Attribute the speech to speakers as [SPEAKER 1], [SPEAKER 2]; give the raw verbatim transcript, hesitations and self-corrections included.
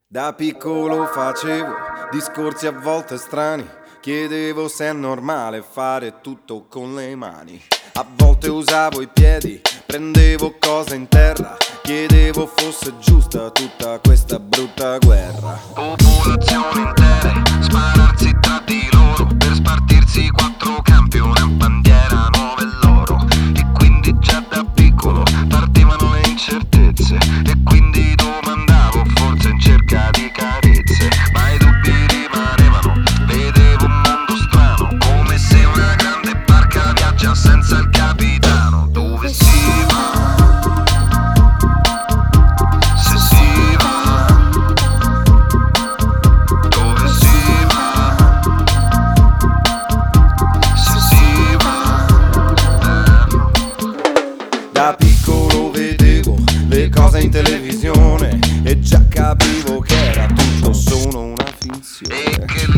[SPEAKER 1] Da piccolo facevo discorsi a volte strani, chiedevo se è normale fare tutto con le mani. A volte usavo i piedi, prendevo cose in terra, chiedevo fosse giusta tutta questa brutta guerra.
[SPEAKER 2] Popolazioni intere, spararsi tra di loro, per spartirsi quattro campi, una bandiera nuova e loro. E quindi già da piccolo partivano le incertezze, e quindi domandavo forse in cerca di carezze. Ma i dubbi rimanevano, vedevo un mondo strano, come se una grande barca viaggia senza il capitano. Dove si va? Se si va, dove si va? Se si va, eh.
[SPEAKER 1] Da piccolo vedevo le cose in televisione e già capivo che era tutto solo una finzione.
[SPEAKER 2] E che